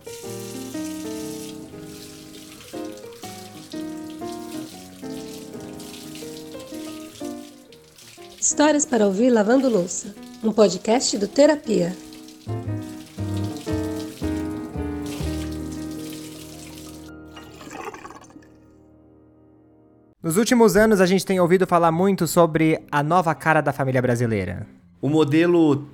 Histórias para ouvir lavando louça, um podcast do Terapia. Nos últimos anos, a gente tem ouvido falar muito sobre a nova cara da família brasileira. O modelo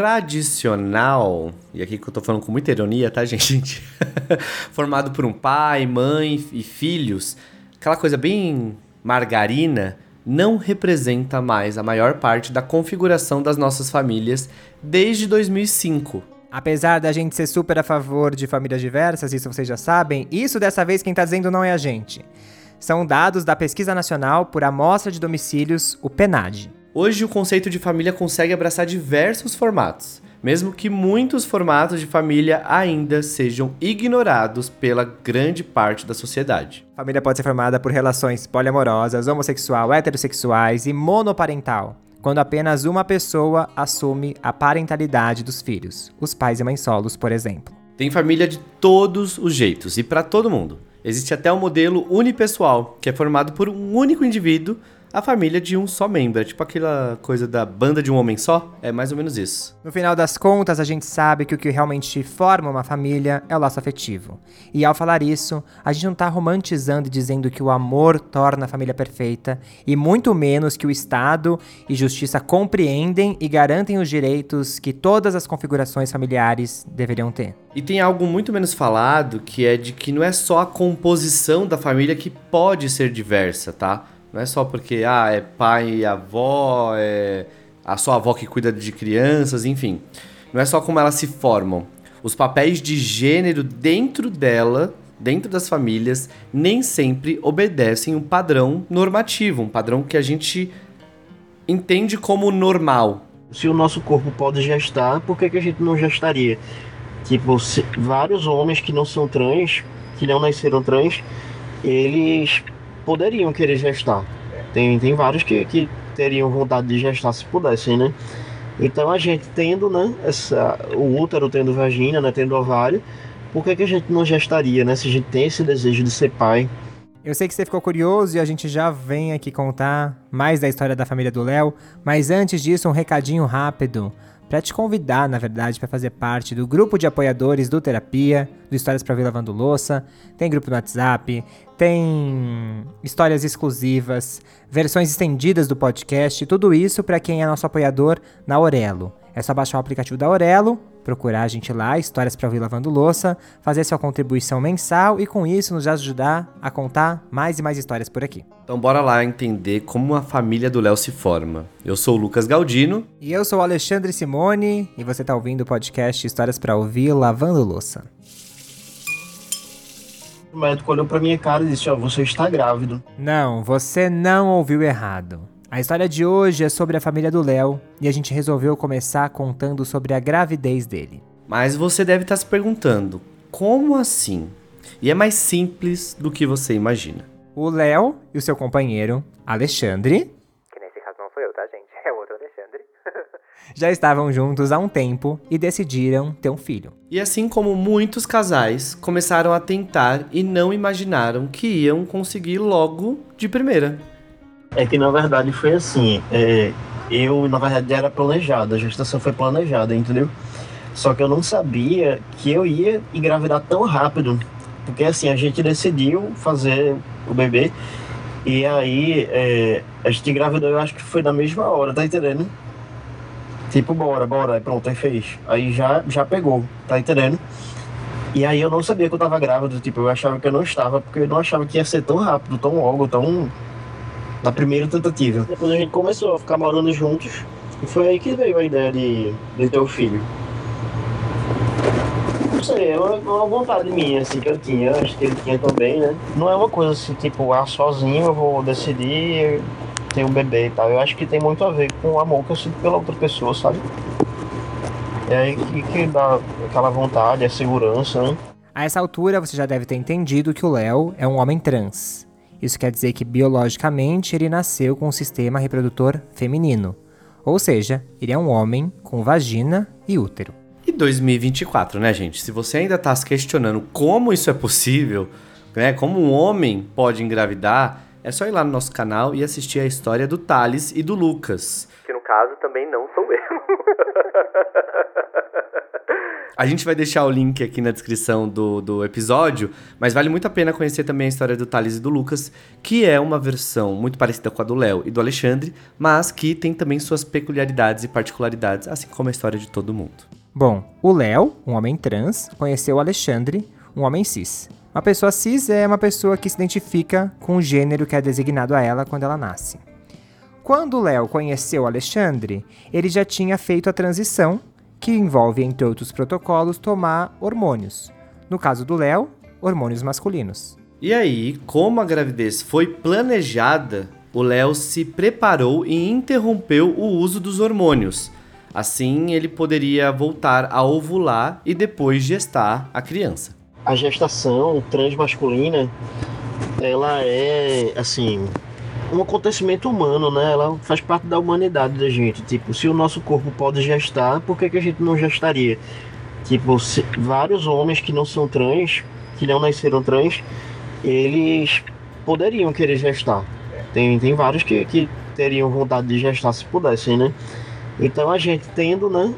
tradicional, e aqui que eu tô falando com muita ironia, tá, gente? Formado por um pai, mãe e filhos, aquela coisa bem margarina, não representa mais a maior parte da configuração das nossas famílias desde 2005. Apesar da gente ser super a favor de famílias diversas, isso vocês já sabem, isso dessa vez quem tá dizendo não é a gente. São dados da Pesquisa Nacional por Amostra de Domicílios, o PNAD. Hoje o conceito de família consegue abraçar diversos formatos, mesmo que muitos formatos de família ainda sejam ignorados pela grande parte da sociedade. Família pode ser formada por relações poliamorosas, homossexual, heterossexuais e monoparental, quando apenas uma pessoa assume a parentalidade dos filhos, os pais e mães solos, por exemplo. Tem família de todos os jeitos e para todo mundo. Existe até o modelo unipessoal, que é formado por um único indivíduo, a família de um só membro. É tipo aquela coisa da banda de um homem só, é mais ou menos isso. No final das contas, a gente sabe que o que realmente forma uma família é o laço afetivo. E ao falar isso, a gente não tá romantizando e dizendo que o amor torna a família perfeita, e muito menos que o Estado e justiça compreendem e garantem os direitos que todas as configurações familiares deveriam ter. E tem algo muito menos falado, que é de que não é só a composição da família que pode ser diversa, tá? Não é só porque é pai e avó, é a sua avó que cuida de crianças, enfim. Não é só como elas se formam. Os papéis de gênero dentro dela, dentro das famílias, nem sempre obedecem um padrão normativo, um padrão que a gente entende como normal. Se o nosso corpo pode gestar, por que a gente não gestaria? Tipo, vários homens que não são trans, que não nasceram trans, eles poderiam querer gestar. Tem vários que teriam vontade de gestar se pudessem, né? Então a gente tendo, né, o útero tendo vagina, né, tendo ovário, por que a gente não gestaria, né? Se a gente tem esse desejo de ser pai. Eu sei que você ficou curioso e a gente já vem aqui contar mais da história da família do Léo, mas antes disso um recadinho rápido para te convidar, na verdade, para fazer parte do grupo de apoiadores do Terapia, do Histórias para Ouvir Lavando Louça. Tem grupo no WhatsApp, tem histórias exclusivas, versões estendidas do podcast, tudo isso para quem é nosso apoiador na Aurelo. É só baixar o aplicativo da Aurelo, procurar a gente lá, Histórias para Ouvir Lavando Louça, fazer sua contribuição mensal e com isso nos ajudar a contar mais e mais histórias por aqui. Então bora lá entender como a família do Léo se forma. Eu sou o Lucas Galdino. E eu sou o Alexandre Simone e você tá ouvindo o podcast Histórias para Ouvir Lavando Louça. O médico olhou pra minha cara e disse, você está grávido. Não, você não ouviu errado. A história de hoje é sobre a família do Léo e a gente resolveu começar contando sobre a gravidez dele. Mas você deve estar se perguntando, como assim? E é mais simples do que você imagina. O Léo e o seu companheiro, Alexandre, que nesse caso não sou eu, tá, gente? É o outro Alexandre. Já estavam juntos há um tempo e decidiram ter um filho. E assim como muitos casais, começaram a tentar e não imaginaram que iam conseguir logo de primeira. É que na verdade foi assim, eu na verdade era planejado, a gestação foi planejada, entendeu? Só que eu não sabia que eu ia engravidar tão rápido, porque assim, a gente decidiu fazer o bebê e aí a gente engravidou, eu acho que foi na mesma hora, tá entendendo? Tipo, bora, aí pronto, aí fez, aí já pegou, tá entendendo? E aí eu não sabia que eu tava grávida, tipo, eu achava que eu não estava, porque eu não achava que ia ser tão rápido, tão logo, tão... na primeira tentativa. Depois a gente começou a ficar morando juntos e foi aí que veio a ideia de ter um filho. Não sei, é uma vontade minha, assim, que eu tinha, acho que ele tinha também, né? Não é uma coisa assim, tipo, sozinho eu vou decidir ter um bebê e tal. Eu acho que tem muito a ver com o amor que eu sinto pela outra pessoa, sabe? É aí que dá aquela vontade, a segurança, né? A essa altura você já deve ter entendido que o Léo é um homem trans. Isso quer dizer que biologicamente ele nasceu com um sistema reprodutor feminino. Ou seja, ele é um homem com vagina e útero. E 2024, né, gente? Se você ainda tá se questionando como isso é possível, né, como um homem pode engravidar, é só ir lá no nosso canal e assistir a história do Thales e do Lucas. Que no caso também não sou eu. A gente vai deixar o link aqui na descrição do episódio, mas vale muito a pena conhecer também a história do Thales e do Lucas, que é uma versão muito parecida com a do Léo e do Alexandre, mas que tem também suas peculiaridades e particularidades, assim como a história de todo mundo. Bom, o Léo, um homem trans, conheceu o Alexandre, um homem cis. Uma pessoa cis é uma pessoa que se identifica com o gênero que é designado a ela quando ela nasce. Quando o Léo conheceu o Alexandre, ele já tinha feito a transição, que envolve, entre outros protocolos, tomar hormônios. No caso do Léo, hormônios masculinos. E aí, como a gravidez foi planejada, o Léo se preparou e interrompeu o uso dos hormônios. Assim, ele poderia voltar a ovular e depois gestar a criança. A gestação transmasculina, ela é, assim, um acontecimento humano, né? Ela faz parte da humanidade da gente. Tipo, se o nosso corpo pode gestar, por que a gente não gestaria? Tipo, vários homens que não são trans, que não nasceram trans, eles poderiam querer gestar. Tem vários que teriam vontade de gestar se pudessem, né? Então a gente tendo, né,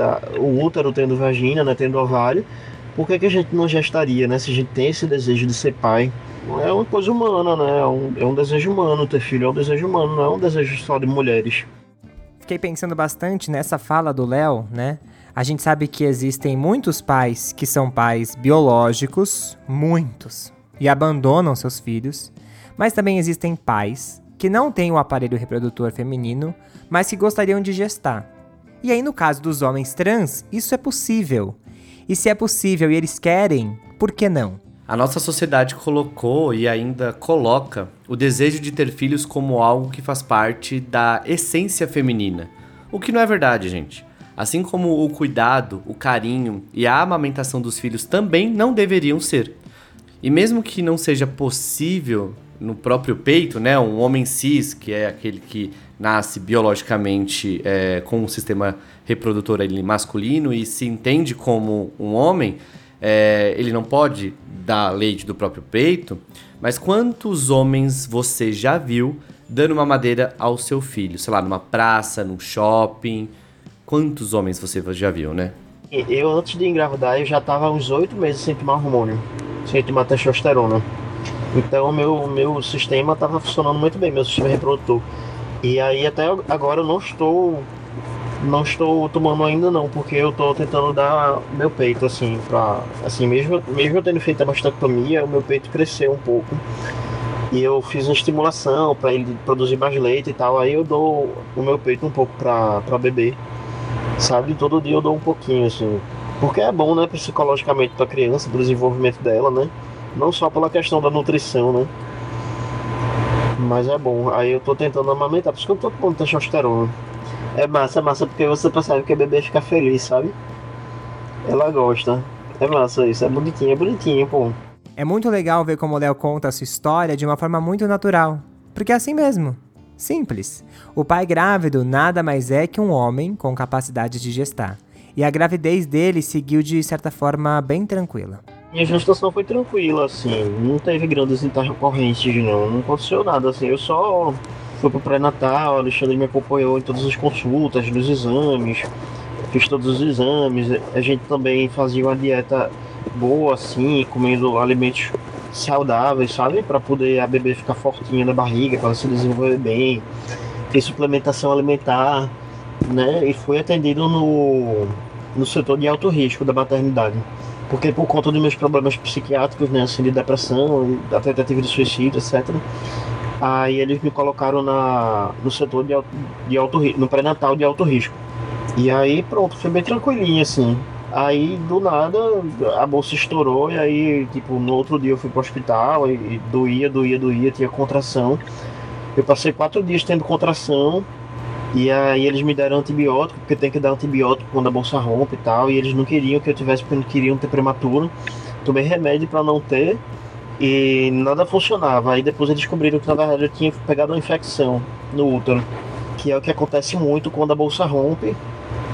o útero tendo vagina, né, tendo ovário, por que a gente não gestaria, né? Se a gente tem esse desejo de ser pai. É uma coisa humana, né? É um desejo humano, ter filho é um desejo humano, não é um desejo só de mulheres. Fiquei pensando bastante nessa fala do Léo, né? A gente sabe que existem muitos pais que são pais biológicos, muitos, e abandonam seus filhos, mas também existem pais que não têm o aparelho reprodutor feminino, mas que gostariam de gestar. E aí, no caso dos homens trans, isso é possível. E se é possível e eles querem, por que não? A nossa sociedade colocou e ainda coloca o desejo de ter filhos como algo que faz parte da essência feminina. O que não é verdade, gente. Assim como o cuidado, o carinho e a amamentação dos filhos também não deveriam ser. E mesmo que não seja possível no próprio peito, né, um homem cis, que é aquele que nasce biologicamente com um sistema reprodutor ali masculino e se entende como um homem, ele não pode dar leite do próprio peito, mas quantos homens você já viu dando uma mamadeira ao seu filho? Sei lá, numa praça, num shopping. Quantos homens você já viu, né? Eu, antes de engravidar, eu já estava há uns 8 meses sem tomar hormônio, sem tomar testosterona. Então, meu sistema estava funcionando muito bem, meu sistema reprodutor. E aí, até agora, eu não estou tomando ainda não, porque eu estou tentando dar meu peito, assim, mesmo eu tendo feito a mastectomia, o meu peito cresceu um pouco. E eu fiz uma estimulação para ele produzir mais leite e tal, aí eu dou o meu peito um pouco para beber, sabe? Todo dia eu dou um pouquinho, assim, porque é bom, né, psicologicamente para a criança, pro desenvolvimento dela, né? Não só pela questão da nutrição, né? Mas é bom, aí eu tô tentando amamentar, por isso que eu tô tomando testosterona. É massa porque você percebe que a bebê fica feliz, sabe? Ela gosta. É massa isso, é bonitinho, pô. É muito legal ver como o Léo conta a sua história de uma forma muito natural. Porque é assim mesmo. Simples. O pai grávido nada mais é que um homem com capacidade de gestar. E a gravidez dele seguiu de certa forma bem tranquila. Minha gestação foi tranquila, assim. Não teve grandes intercorrências, não aconteceu nada, assim. Eu só fui pro pré-natal, o Alexandre me acompanhou em todas as consultas, nos exames. Fiz todos os exames. A gente também fazia uma dieta boa, assim, comendo alimentos saudáveis, sabe? Para poder a bebê ficar fortinha na barriga, para ela se desenvolver bem. Fiz suplementação alimentar, né? E fui atendido no setor de alto risco da maternidade. Porque por conta dos meus problemas psiquiátricos, né, assim, de depressão, da tentativa de suicídio, etc. Aí eles me colocaram no setor de alto risco, no pré-natal de alto risco. E aí pronto, foi bem tranquilinho, assim. Aí do nada a bolsa estourou e aí, tipo, no outro dia eu fui pro hospital e doía, tinha contração. Eu passei 4 dias tendo contração. E aí eles me deram antibiótico, porque tem que dar antibiótico quando a bolsa rompe e tal. E eles não queriam que eu tivesse, porque não queriam ter prematuro. Tomei remédio para não ter e nada funcionava. Aí depois eles descobriram que na verdade eu tinha pegado uma infecção no útero, que é o que acontece muito quando a bolsa rompe.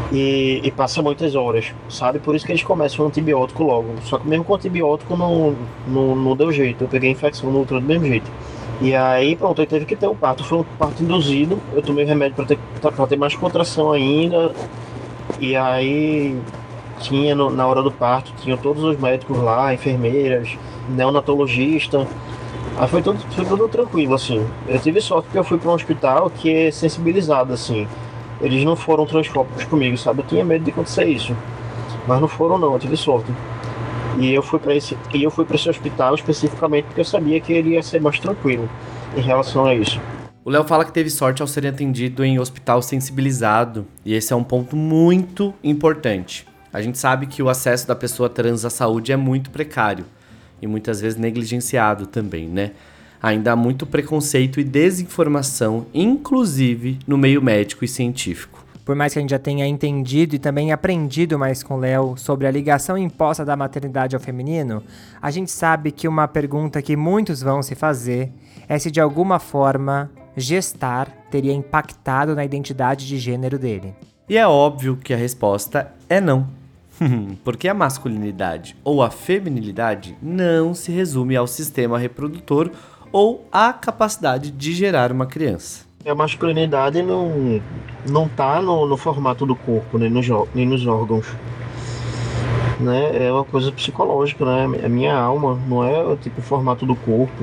e passa muitas horas, sabe? Por isso que eles começam o antibiótico logo. Só que mesmo com o antibiótico não deu jeito. Eu peguei a infecção no útero do mesmo jeito. E aí, pronto, eu teve que ter um parto. Foi um parto induzido. Eu tomei remédio pra ter mais contração ainda. E aí, na hora do parto, tinha todos os médicos lá, enfermeiras, neonatologista. Aí foi tudo tranquilo, assim. Eu tive sorte porque eu fui para um hospital que é sensibilizado, assim. Eles não foram transfóbicos comigo, sabe? Eu tinha medo de acontecer isso. Mas não foram não, eu tive sorte. E eu fui para esse hospital especificamente porque eu sabia que ele ia ser mais tranquilo em relação a isso. O Léo fala que teve sorte ao ser atendido em hospital sensibilizado, e esse é um ponto muito importante. A gente sabe que o acesso da pessoa trans à saúde é muito precário e muitas vezes negligenciado também, né? Ainda há muito preconceito e desinformação, inclusive no meio médico e científico. Por mais que a gente já tenha entendido e também aprendido mais com o Léo sobre a ligação imposta da maternidade ao feminino, a gente sabe que uma pergunta que muitos vão se fazer é se de alguma forma gestar teria impactado na identidade de gênero dele. E é óbvio que a resposta é não. Porque a masculinidade ou a feminilidade não se resume ao sistema reprodutor ou à capacidade de gerar uma criança. A masculinidade não tá no formato do corpo, nem nos órgãos. Né? É uma coisa psicológica, né? É minha alma, não é tipo o formato do corpo,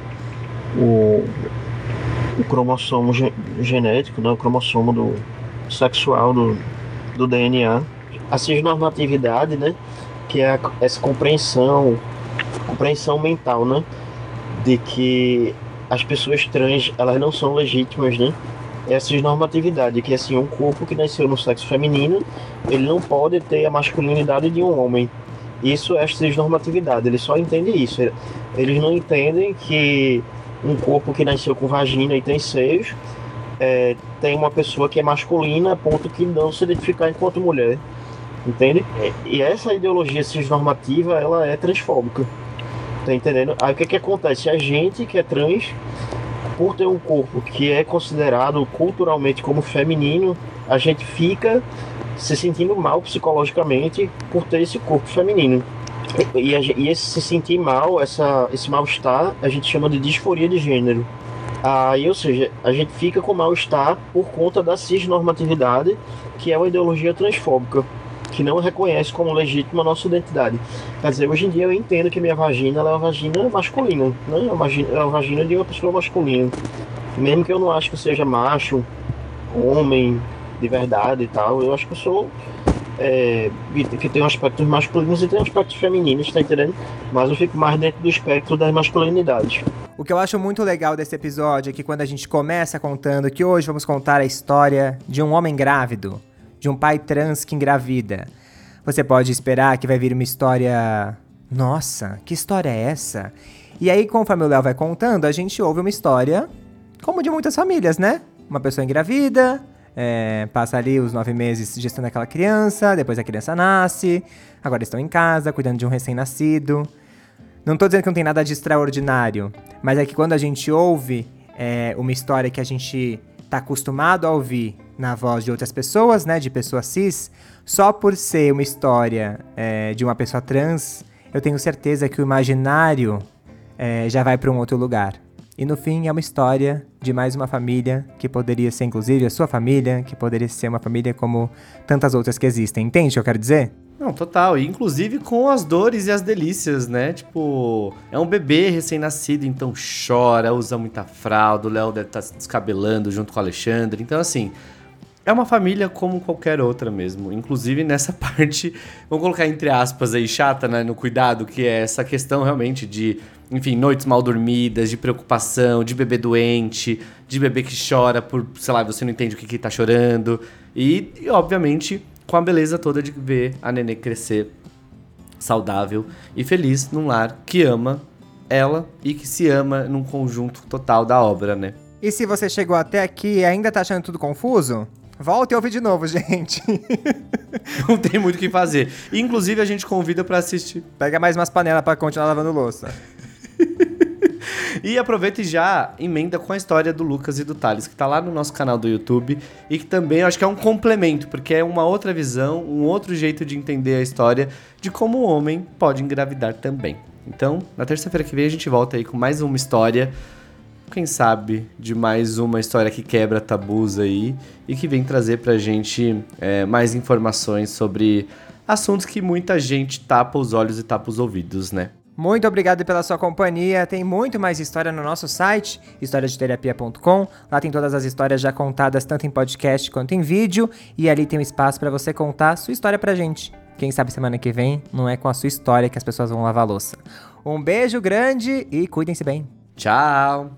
o cromossomo genético, né? O cromossomo sexual do DNA. A cisnormatividade, né? Que é essa compreensão mental, né? De que as pessoas trans, elas não são legítimas, né? É a cisnormatividade, que é assim, um corpo que nasceu no sexo feminino, ele não pode ter a masculinidade de um homem. Isso é a cisnormatividade, eles só entendem isso. Eles não entendem que um corpo que nasceu com vagina e tem seios, tem uma pessoa que é masculina a ponto que não se identificar enquanto mulher. Entende? E essa ideologia cisnormativa, ela é transfóbica. Tá entendendo? Aí o que acontece? A gente que é trans, por ter um corpo que é considerado culturalmente como feminino, a gente fica se sentindo mal psicologicamente por ter esse corpo feminino. E esse se sentir mal, esse mal-estar, a gente chama de disforia de gênero. Aí, ou seja, a gente fica com mal-estar por conta da cisnormatividade, que é uma ideologia transfóbica, que não reconhece como legítima a nossa identidade. Quer dizer, hoje em dia eu entendo que minha vagina ela é uma vagina masculina, né? É uma vagina de uma pessoa masculina. Mesmo que eu não ache que eu seja macho, homem de verdade e tal, eu acho que eu sou que tem aspectos masculinos e tem aspectos femininos, tá entendendo? Mas eu fico mais dentro do espectro das masculinidades. O que eu acho muito legal desse episódio é que quando a gente começa contando que hoje vamos contar a história de um homem grávido, de um pai trans que engravida, você pode esperar que vai vir uma história... Nossa, que história é essa? E aí, conforme o Léo vai contando, a gente ouve uma história como de muitas famílias, né? Uma pessoa engravida, passa ali os 9 meses gestando aquela criança, depois a criança nasce, agora estão em casa, cuidando de um recém-nascido. Não tô dizendo que não tem nada de extraordinário, mas é que quando a gente ouve uma história que a gente tá acostumado a ouvir na voz de outras pessoas, né, de pessoas cis, só por ser uma história de uma pessoa trans, eu tenho certeza que o imaginário já vai para um outro lugar. E no fim é uma história de mais uma família, que poderia ser inclusive a sua família, que poderia ser uma família como tantas outras que existem. Entende o que eu quero dizer? Não, total. E inclusive com as dores e as delícias, né? Tipo, é um bebê recém-nascido, então chora, usa muita fralda, o Léo deve estar se descabelando junto com o Alexandre. Então, assim, é uma família como qualquer outra mesmo. Inclusive nessa parte, vamos colocar entre aspas aí, chata, né, no cuidado, que é essa questão realmente de, enfim, noites mal dormidas, de preocupação, de bebê doente, de bebê que chora por, sei lá, você não entende o que tá chorando. E obviamente, com a beleza toda de ver a nenê crescer saudável e feliz num lar que ama ela e que se ama num conjunto total da obra, né? E se você chegou até aqui e ainda tá achando tudo confuso, volta e ouve de novo, gente. Não tem muito o que fazer. Inclusive, a gente convida pra assistir. Pega mais umas panelas pra continuar lavando louça. E aproveita e já emenda com a história do Lucas e do Thales, que tá lá no nosso canal do YouTube e que também eu acho que é um complemento, porque é uma outra visão, um outro jeito de entender a história de como o homem pode engravidar também. Então, na terça-feira que vem a gente volta aí com mais uma história, quem sabe de mais uma história que quebra tabus aí e que vem trazer pra gente mais informações sobre assuntos que muita gente tapa os olhos e tapa os ouvidos, né? Muito obrigado pela sua companhia. Tem muito mais história no nosso site, historiadeterapia.com. Lá tem todas as histórias já contadas, tanto em podcast quanto em vídeo. E ali tem um espaço para você contar a sua história pra gente. Quem sabe semana que vem não é com a sua história que as pessoas vão lavar a louça. Um beijo grande e cuidem-se bem. Tchau!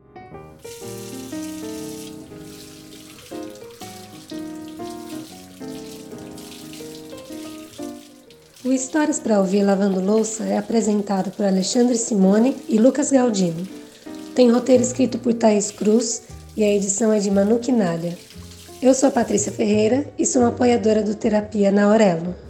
O Histórias para Ouvir Lavando Louça é apresentado por Alexandre Simone e Lucas Galdino. Tem roteiro escrito por Thaís Cruz e a edição é de Manu Quinalha. Eu sou a Patrícia Ferreira e sou uma apoiadora do Terapia na Aurelo.